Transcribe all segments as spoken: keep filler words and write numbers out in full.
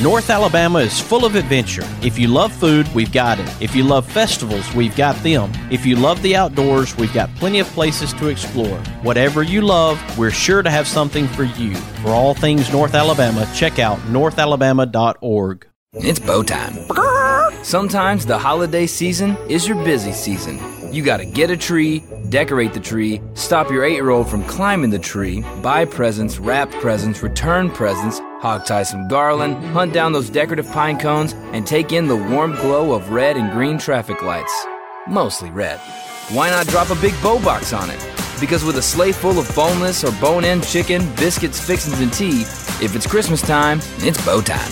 North Alabama is full of adventure. If you love food, we've got it. If you love festivals, we've got them. If you love the outdoors, we've got plenty of places to explore. Whatever you love, we're sure to have something for you. For all things North Alabama, check out north alabama dot org. It's bow time. Sometimes the holiday season is your busy season. You gotta get a tree, decorate the tree, stop your eight-year-old from climbing the tree, buy presents, wrap presents, return presents, hog-tie some garland, hunt down those decorative pine cones, and take in the warm glow of red and green traffic lights. Mostly red. Why not drop a big bow box on it? Because with a sleigh full of boneless or bone-in chicken, biscuits, fixins, and tea, if it's Christmas time, it's bow time.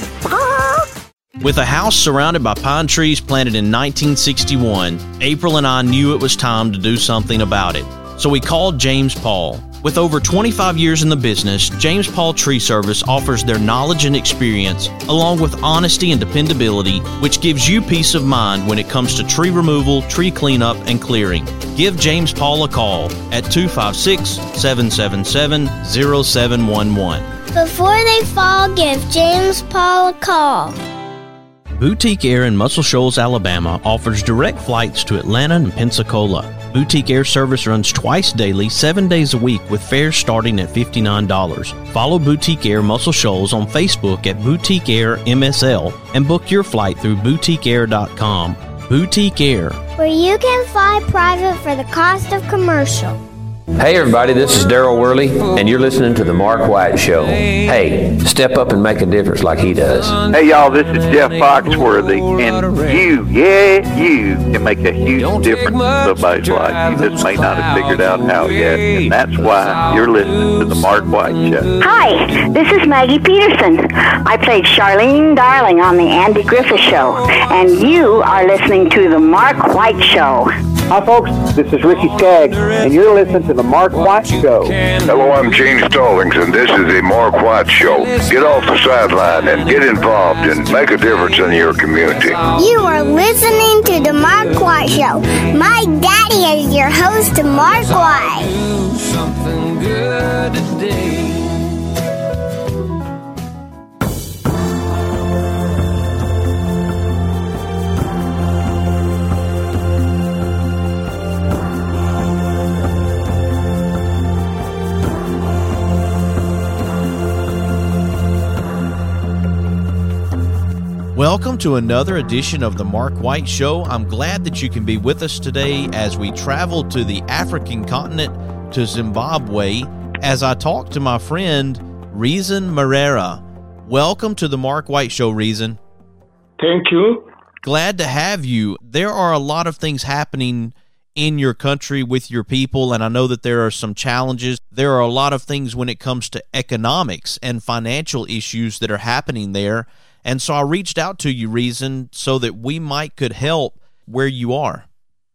With a house surrounded by pine trees planted in nineteen sixty-one, April and I knew it was time to do something about it. So we called James Paul. With over twenty-five years in the business, James Paul Tree Service offers their knowledge and experience, along with honesty and dependability, which gives you peace of mind when it comes to tree removal, tree cleanup, and clearing. Give James Paul a call at two five six, seven seven seven, zero seven one one. Before they fall, give James Paul a call. Boutique Air in Muscle Shoals, Alabama offers direct flights to Atlanta and Pensacola. Boutique Air service runs twice daily, seven days a week, with fares starting at fifty-nine dollars. Follow Boutique Air Muscle Shoals on Facebook at Boutique Air M S L and book your flight through boutique air dot com. Boutique Air, where you can fly private for the cost of commercial. Hey everybody, this is Daryl Worley, and you're listening to The Mark White Show. Hey, step up and make a difference like he does. Hey y'all, this is Jeff Foxworthy, and you, yeah, you can make a huge difference in somebody's life. You just may not have figured out how yet, and that's why you're listening to The Mark White Show. Hi, this is Maggie Peterson. I played Charlene Darling on The Andy Griffith Show, and you are listening to The Mark White Show. Hi folks, this is Ricky Skaggs, and you're listening to The Mark White Show. Hello, I'm Gene Stallings, and this is The Mark White Show. Get off the sideline and get involved and make a difference in your community. You are listening to The Mark White Show. My daddy is your host, Mark White. Do something good today. Welcome to another edition of the Mark White Show. I'm glad that you can be with us today as we travel to the African continent, to Zimbabwe, as I talk to my friend, Reason Marera. Welcome to the Mark White Show, Reason. Thank you. Glad to have you. There are a lot of things happening in your country with your people, and I know that there are some challenges. There are a lot of things when it comes to economics and financial issues that are happening there. And so I reached out to you, Reason, so that we might could help where you are.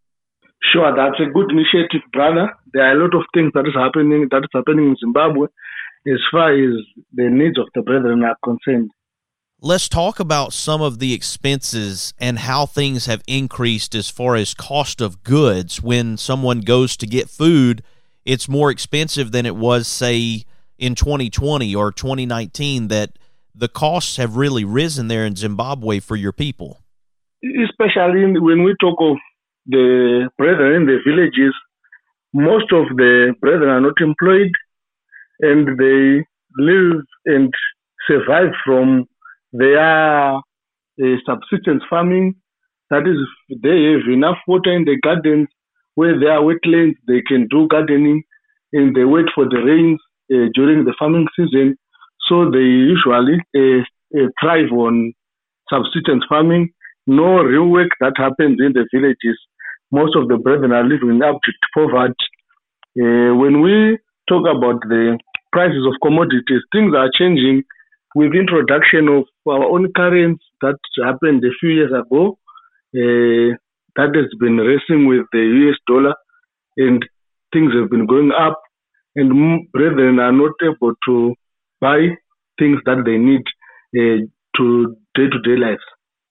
Sure, that's a good initiative, brother. There are a lot of things that is happening that is happening in Zimbabwe as far as the needs of the brethren are concerned. Let's talk about some of the expenses and how things have increased as far as cost of goods. When someone goes to get food, it's more expensive than it was, say, in twenty twenty or twenty nineteen, that the costs have really risen there in Zimbabwe for your people. Especially when we talk of the brethren in the villages, most of the brethren are not employed, and they live and survive from their uh, subsistence farming. That is, if they have enough water in the gardens, where there are wetlands, they can do gardening, and they wait for the rains uh, during the farming season. So they usually uh, uh, thrive on subsistence farming. No real work that happens in the villages. Most of the brethren are living in abject poverty. Uh, when we talk about the prices of commodities, things are changing with introduction of our own currency that happened a few years ago. Uh, that has been racing with the U S dollar, and things have been going up, and brethren are not able to buy things that they need uh, to day-to-day life.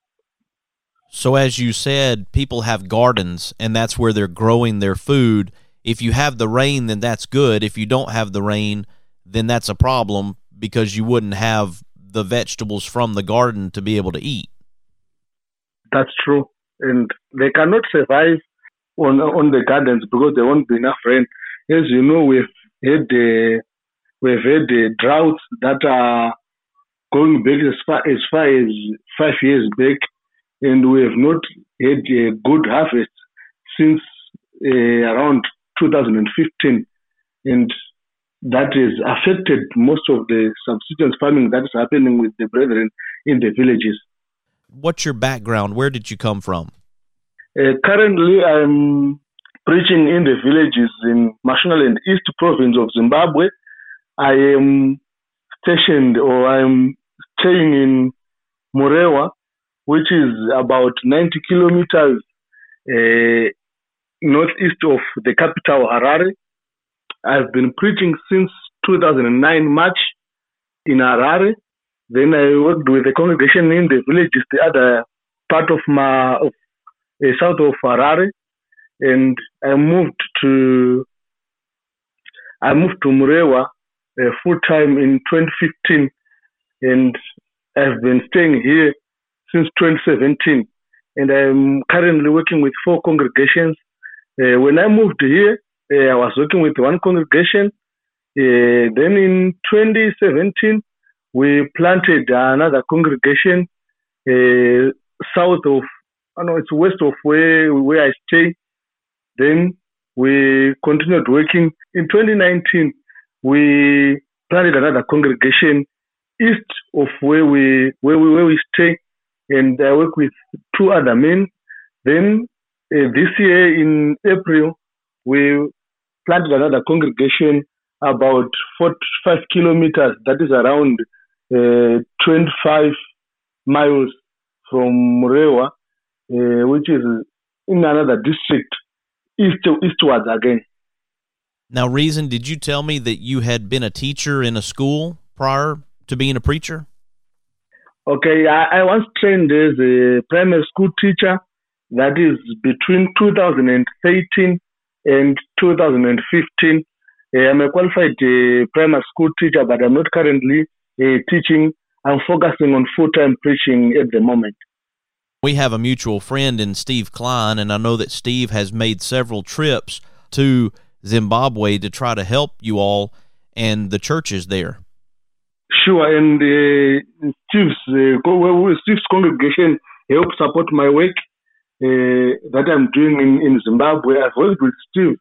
So as you said, people have gardens, and that's where they're growing their food. If you have the rain, then that's good. If you don't have the rain, then that's a problem, because you wouldn't have the vegetables from the garden to be able to eat. That's true. And they cannot survive on on the gardens because there won't be enough rain. As you know, we've had uh, we've had uh, droughts that are going back as far as far as five years back, and we have not had a good harvest since uh, around two thousand fifteen, and that has affected most of the subsistence farming that is happening with the brethren in the villages. What's your background? Where did you come from? Uh, currently, I'm preaching in the villages in Mashonaland East Province of Zimbabwe. I am stationed or I'm staying in Murewa, which is about ninety kilometers uh, northeast of the capital, Harare. I've been preaching since two thousand nine, March, in Harare. Then I worked with the congregation in the villages, the other part of my of, uh, south of Harare, and I moved to I moved to Murewa uh, full time in twenty fifteen, and I've been staying here since twenty seventeen. And I'm currently working with four congregations. Uh, when I moved here, uh, I was working with one congregation. Uh, then in twenty seventeen, we planted another congregation uh, south of, I know it's west of where where I stay. Then we continued working. In twenty nineteen, we planted another congregation east of where we where we where we stay, and I work with two other men. Then uh, this year in April, we planted another congregation about forty-five kilometers. That is around uh, twenty-five miles from Murewa, uh, which is in another district, east eastwards again. Now, Reason, did you tell me that you had been a teacher in a school prior to being a preacher? Okay, I, I was trained as a primary school teacher. That is between two thousand thirteen and two thousand fifteen. Uh, I'm a qualified uh, primary school teacher, but I'm not currently uh, teaching. I'm focusing on full-time preaching at the moment. We have a mutual friend in Steve Klein, and I know that Steve has made several trips to Zimbabwe to try to help you all and the churches there. Sure, and uh, Steve's, uh, Steve's congregation helps support my work uh, that I'm doing in, in Zimbabwe. I've worked with Steve.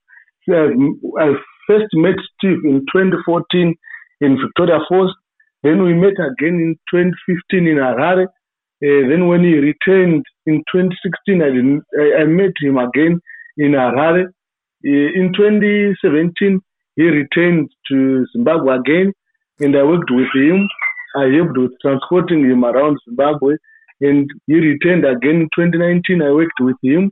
I first met Steve in twenty fourteen in Victoria Falls. Then we met again in twenty fifteen in Harare. Uh, then when he returned in twenty sixteen, I, didn't, I, I met him again in Harare. Uh, in twenty seventeen, he returned to Zimbabwe again, and I worked with him. I helped with transporting him around Zimbabwe, and he returned again in twenty nineteen. I worked with him.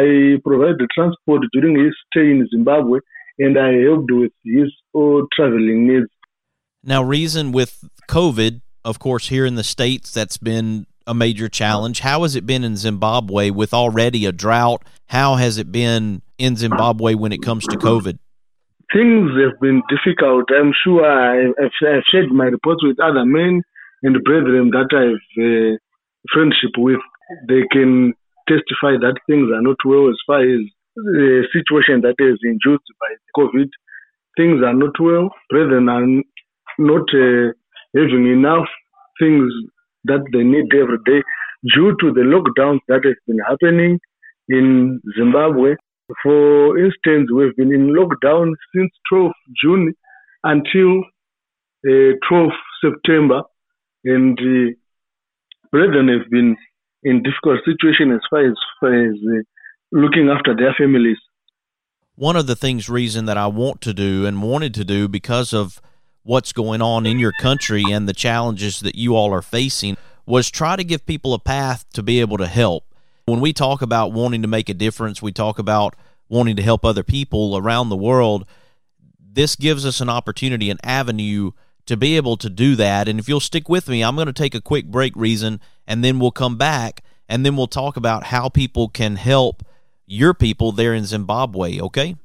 I provided transport during his stay in Zimbabwe, and I helped with his uh, traveling needs. Now, Reason, with COVID, of course, here in the States, that's been a major challenge. How has it been in Zimbabwe with already a drought? How has it been in Zimbabwe when it comes to COVID? Things have been difficult. I'm sure I, I've, I've shared my reports with other men and brethren that I've uh, friendship with. They can testify that things are not well as far as the situation that is induced by COVID. Things are not well. Brethren are not uh, having enough things that they need every day due to the lockdowns that have been happening in Zimbabwe. For instance, we've been in lockdown since twelfth June until uh, twelfth September, and uh, brethren have been in difficult situation as far as, far as uh, looking after their families. One of the things, Reason, that I want to do and wanted to do because of what's going on in your country and the challenges that you all are facing was try to give people a path to be able to help. When we talk about wanting to make a difference, we talk about wanting to help other people around the world. This gives us an opportunity, an avenue to be able to do that. And if you'll stick with me, I'm going to take a quick break, Reason, and then we'll come back, and then we'll talk about how people can help your people there in Zimbabwe, okay?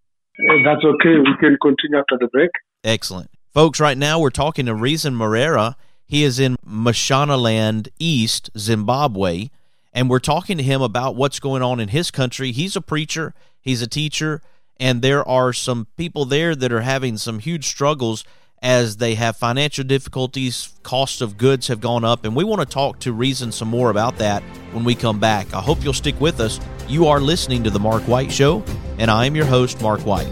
That's okay. We can continue after the break. Excellent. Folks, right now we're talking to Reason Moreira. He is in Mashonaland East, Zimbabwe, and we're talking to him about what's going on in his country. He's a preacher, he's a teacher, and there are some people there that are having some huge struggles as they have financial difficulties, costs of goods have gone up, and we want to talk to Reason some more about that when we come back. I hope you'll stick with us. You are listening to The Mark White Show, and I am your host, Mark White.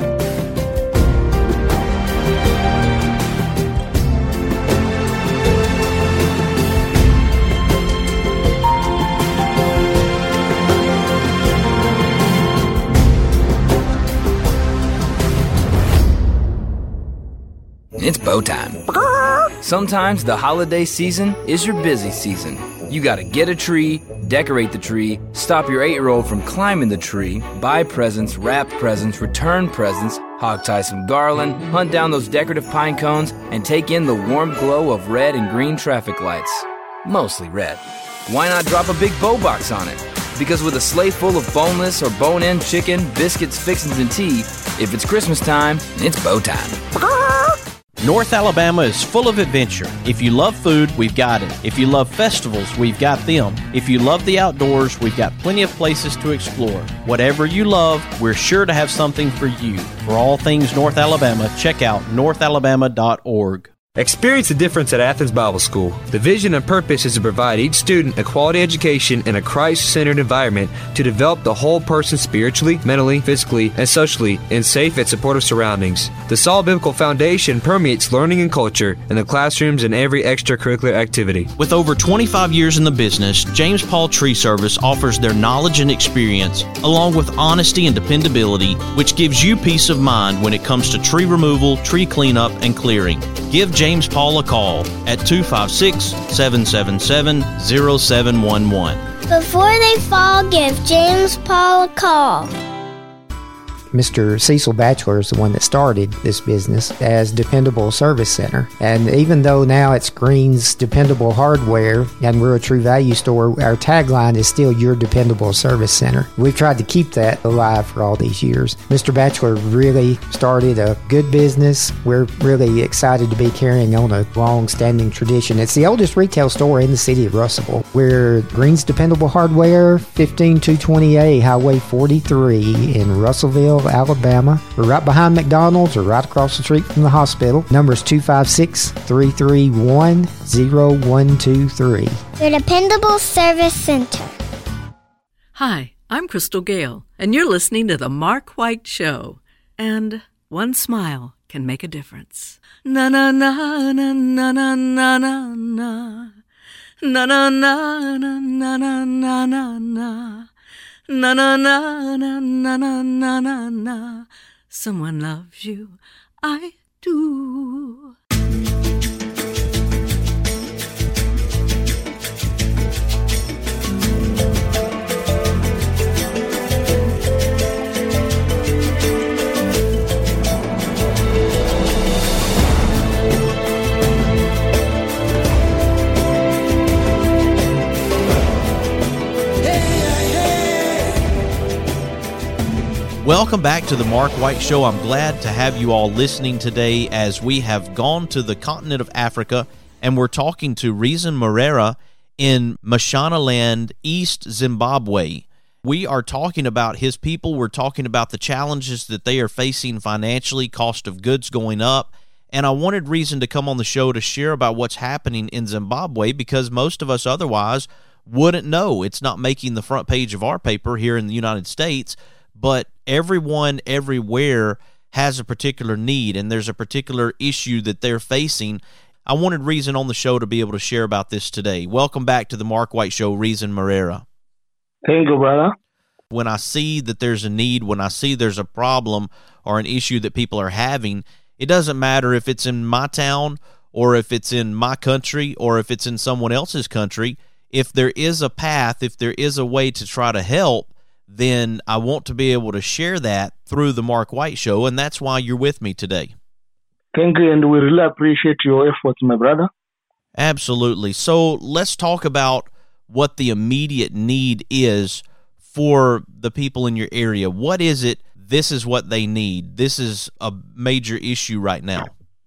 It's bow time. Sometimes the holiday season is your busy season. You gotta get a tree, decorate the tree, stop your eight-year-old from climbing the tree, buy presents, wrap presents, return presents, hog tie some garland, hunt down those decorative pine cones, and take in the warm glow of red and green traffic lights. Mostly red. Why not drop a big bow box on it? Because with a sleigh full of boneless or bone-in chicken, biscuits, fixins, and tea, if it's Christmas time, it's bow time. North Alabama is full of adventure. If you love food, we've got it. If you love festivals, we've got them. If you love the outdoors, we've got plenty of places to explore. Whatever you love, we're sure to have something for you. For all things North Alabama, check out north alabama dot org. Experience the difference at Athens Bible School. The vision and purpose is to provide each student a quality education in a Christ-centered environment to develop the whole person spiritually, mentally, physically, and socially in safe and supportive surroundings. The solid biblical foundation permeates learning and culture in the classrooms and every extracurricular activity. With over twenty-five years in the business, James Paul Tree Service offers their knowledge and experience, along with honesty and dependability, which gives you peace of mind when it comes to tree removal, tree cleanup, and clearing. Give James Paul a call at two five six, seven seven seven, zero seven one one. Before they fall, give James Paul a call. Mister Cecil Batchelor is the one that started this business as Dependable Service Center. And even though now it's Green's Dependable Hardware and we're a True Value store, our tagline is still Your Dependable Service Center. We've tried to keep that alive for all these years. Mister Batchelor really started a good business. We're really excited to be carrying on a long-standing tradition. It's the oldest retail store in the city of Russellville. We're Green's Dependable Hardware, fifteen two twenty A Highway forty-three in Russellville, Alabama. We're right behind McDonald's or right across the street from the hospital. Number is two five six, three three one, zero one two three. Your Dependable Service Center. Hi, I'm Crystal Gale, and you're listening to The Mark White Show. And one smile can make a difference. Na na na na na na na na na. Na na na na na na na na na. Na na na na na na na na na. Someone loves you, I do. Welcome back to the Mark White Show. I'm glad to have you all listening today as we have gone to the continent of Africa and we're talking to Reason Marera in Mashonaland, East Zimbabwe. We are talking about his people. We're talking about the challenges that they are facing financially, cost of goods going up. And I wanted Reason to come on the show to share about what's happening in Zimbabwe because most of us otherwise wouldn't know. It's not making the front page of our paper here in the United States, but everyone everywhere has a particular need, and there's a particular issue that they're facing. I wanted Reason on the show to be able to share about this today. Welcome back to the Mark White Show, Reason Marera. Thank you, brother. When I see that there's a need, when I see there's a problem or an issue that people are having, it doesn't matter if it's in my town or if it's in my country or if it's in someone else's country. If there is a path, if there is a way to try to help, then I want to be able to share that through the Mark White Show, and that's why you're with me today. Thank you, and we really appreciate your efforts, my brother. Absolutely. So let's talk about what the immediate need is for the people in your area. What is it? This is what they need. This is a major issue right now.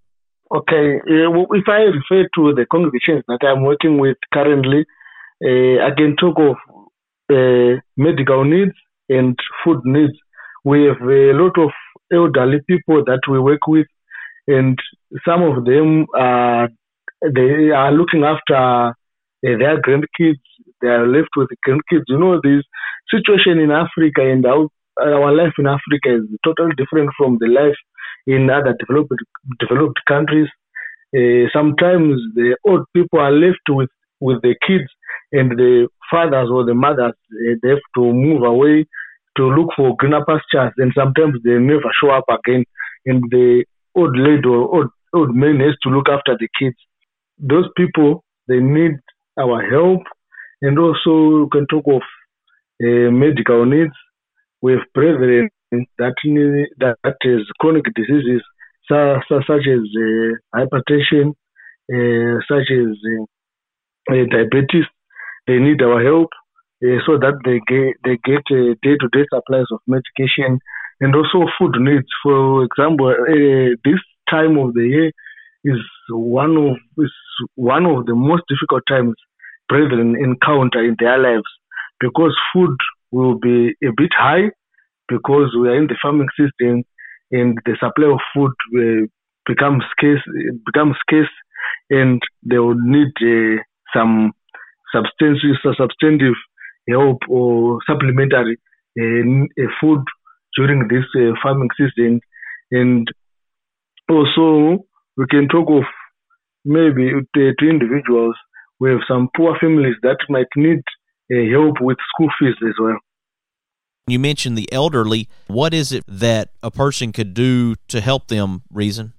Okay, uh, if I refer to the congregations that I'm working with currently, uh, I can talk of uh, medical needs and food needs. We have a lot of elderly people that we work with, and some of them uh, they are looking after uh, their grandkids. They are left with grandkids. You know, this situation in Africa and our, our life in Africa is totally different from the life in other developed developed countries. Uh, sometimes the old people are left with, with the kids, and the fathers or the mothers uh, they have to move away to look for greener pastures, and sometimes they never show up again, and the old lady or old, old man has to look after the kids. Those people, they need our help, and also we can talk of uh, medical needs. We have brethren that need, that, that is chronic diseases such, such as uh, hypertension, uh, such as uh, uh, diabetes. They need our help uh, so that they get they get uh, day-to-day supplies of medication, and also food needs. For example, uh, this time of the year is one of is one of the most difficult times brethren encounter in their lives, because food will be a bit high, because we are in the farming system and the supply of food uh, becomes scarce, becomes scarce, and they will need uh, some substantive, substantive help or supplementary uh, food during this uh, farming season. And also, we can talk of maybe to, to individuals. We have some poor families that might need uh, help with school fees as well. You mentioned the elderly. What is it that a person could do to help them, Reason?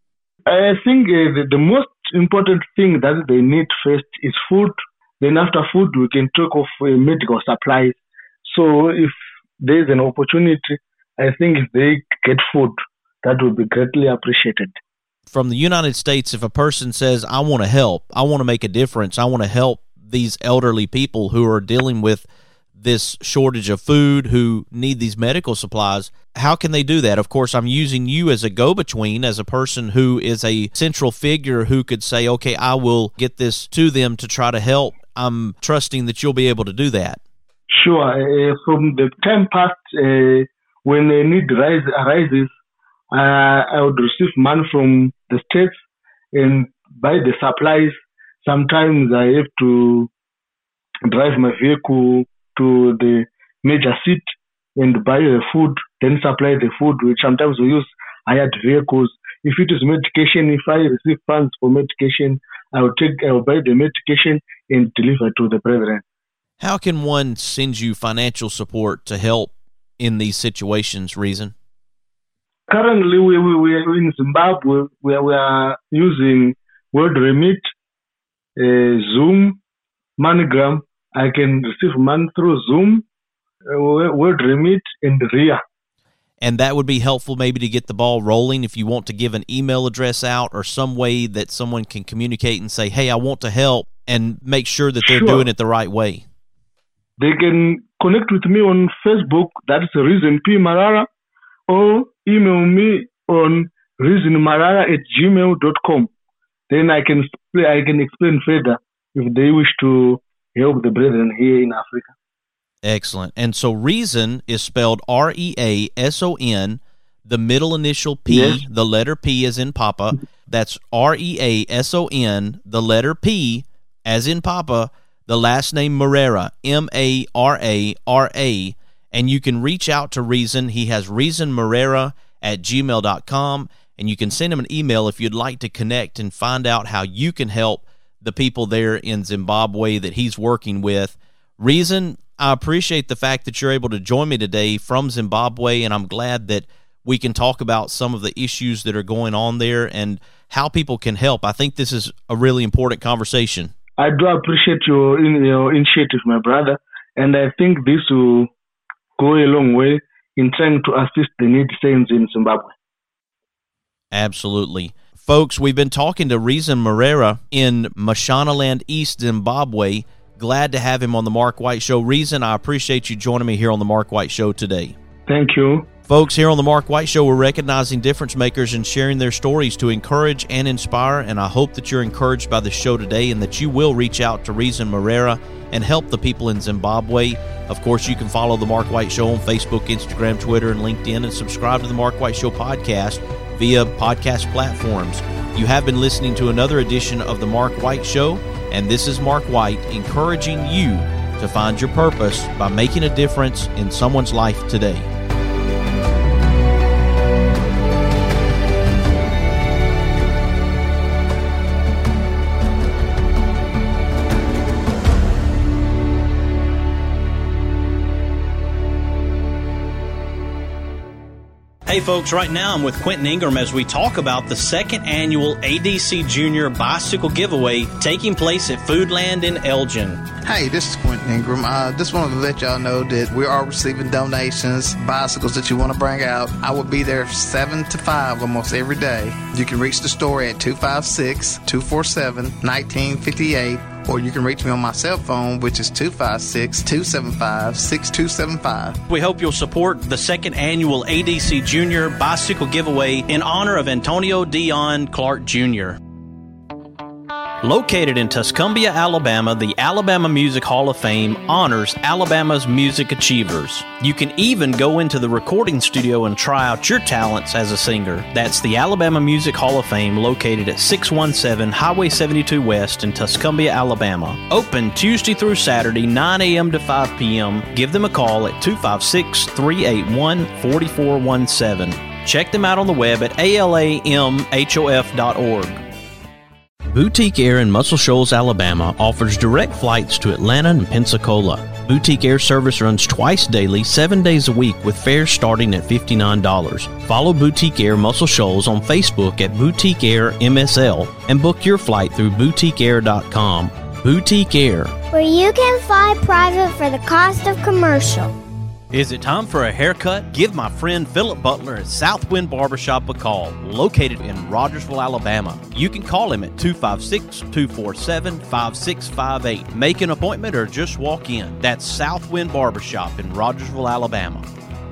I think uh, the, the most important thing that they need first is food. Then after food, we can talk of uh, medical supplies. So if there's an opportunity, I think if they get food, that would be greatly appreciated. From the United States, if a person says, I want to help, I want to make a difference, I want to help these elderly people who are dealing with this shortage of food, who need these medical supplies, how can they do that? Of course, I'm using you as a go-between, as a person who is a central figure who could say, okay, I will get this to them to try to help. I'm trusting that you'll be able to do that. Sure. Uh, from the time past, uh, when a need rise, arises, uh, I would receive money from the states and buy the supplies. Sometimes I have to drive my vehicle to the major city and buy the food, then supply the food, which sometimes we use hired vehicles. If it is medication, if I receive funds for medication, I will take, I will buy the medication and deliver to the brethren. How can one send you financial support to help in these situations, Reason? Currently, we, we, we are in Zimbabwe, where we are using World Remit, uh, Zoom, MoneyGram. I can receive money through Zoom, uh, World Remit, and R I A. And that would be helpful maybe to get the ball rolling if you want to give an email address out or some way that someone can communicate and say, hey, I want to help, and make sure that they're Sure. doing it the right way. They can connect with me on Facebook, that's Reason P. Marara, or email me on reasonmarara at gmail dot com. Then I can I can explain further if they wish to help the brethren here in Africa. Excellent. And so Reason is spelled R E A S O N, the middle initial P, Yes. the letter P as in Papa. That's R E A S O N, the letter P as in Papa, the last name Marara, M A R A R A. And you can reach out to Reason. He has reasonmarara at gmail dot com, and you can send him an email if you'd like to connect and find out how you can help the people there in Zimbabwe that he's working with. Reason, I appreciate the fact that you're able to join me today from Zimbabwe, and I'm glad that we can talk about some of the issues that are going on there and how people can help. I think this is a really important conversation. I do appreciate your, your initiative, my brother, and I think this will go a long way in trying to assist the needy saints in Zimbabwe. Absolutely. Folks, we've been talking to Reason Marara in Mashonaland East, Zimbabwe. Glad to have him on the Mark White Show. Reason, I appreciate you joining me here on the Mark White Show today. Thank you. Folks, here on the Mark White Show, we're recognizing difference makers and sharing their stories to encourage and inspire, and I hope that you're encouraged by the show today and that you will reach out to Reason Marrera and help the people in Zimbabwe. Of course, you can follow the Mark White Show on Facebook, Instagram, Twitter, and LinkedIn, and subscribe to the Mark White Show podcast via podcast platforms. You have been listening to another edition of the Mark White Show, and this is Mark White encouraging you to find your purpose by making a difference in someone's life today. Hey folks, right now I'm with Quentin Ingram as we talk about the second annual A D C Junior Bicycle Giveaway taking place at Foodland in Elgin. Hey, this is Quentin Ingram. I uh, just wanted to let y'all know that we are receiving donations, bicycles that you want to bring out. I will be there seven to five almost every day. You can reach the store at two five six, two four seven, one nine five eight, or you can reach me on my cell phone, which is two five six, two seven five, six two seven five. We hope you'll support the second annual A D C Junior Bicycle Giveaway in honor of Antonio Dion Clark Junior Located in Tuscumbia, Alabama, the Alabama Music Hall of Fame honors Alabama's music achievers. You can even go into the recording studio and try out your talents as a singer. That's the Alabama Music Hall of Fame, located at six one seven Highway seventy-two West in Tuscumbia, Alabama. Open Tuesday through Saturday, nine a.m. to five p.m. Give them a call at two five six, three eight one, four four one seven. Check them out on the web at A L A M H O F dot org. Boutique Air in Muscle Shoals, Alabama offers direct flights to Atlanta and Pensacola. Boutique Air service runs twice daily, seven days a week, with fares starting at fifty-nine dollars. Follow Boutique Air Muscle Shoals on Facebook at Boutique Air M S L and book your flight through boutique air dot com. Boutique Air, where you can fly private for the cost of commercial. Is it time for a haircut? Give my friend Philip Butler at Southwind Barbershop a call, located in Rogersville, Alabama. You can call him at two five six, two four seven, five six five eight. Make an appointment or just walk in. That's Southwind Barbershop in Rogersville, Alabama.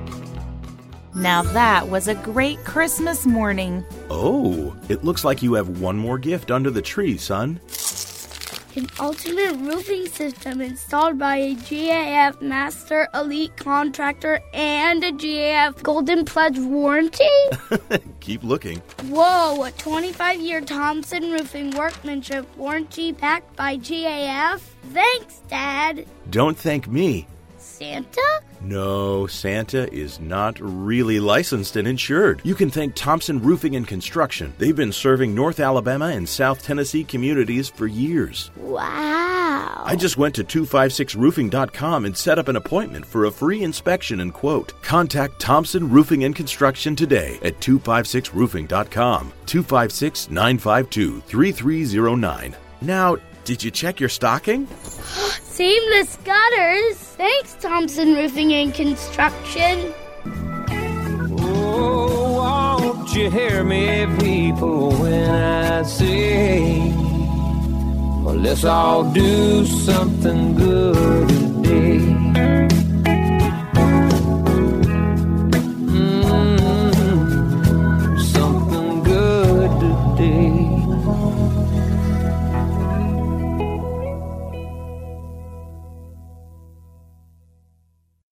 Now that was a great Christmas morning. Oh, it looks like you have one more gift under the tree, son. An ultimate roofing system installed by a G A F Master Elite Contractor and a G A F Golden Pledge warranty? Keep looking. Whoa, a twenty-five year Thompson Roofing Workmanship warranty backed by G A F? Thanks, Dad. Don't thank me. Santa? No, Santa is not really licensed and insured. You can thank Thompson Roofing and Construction. They've been serving North Alabama and South Tennessee communities for years. Wow. I just went to two five six roofing dot com and set up an appointment for a free inspection and quote. Contact Thompson Roofing and Construction today at two five six roofing dot com, two five six, nine five two, three three zero nine. Now, did you check your stocking? Seamless gutters. Thanks, Thompson Roofing and Construction. Oh, won't you hear me, people, when I say, well, let's all do something good today.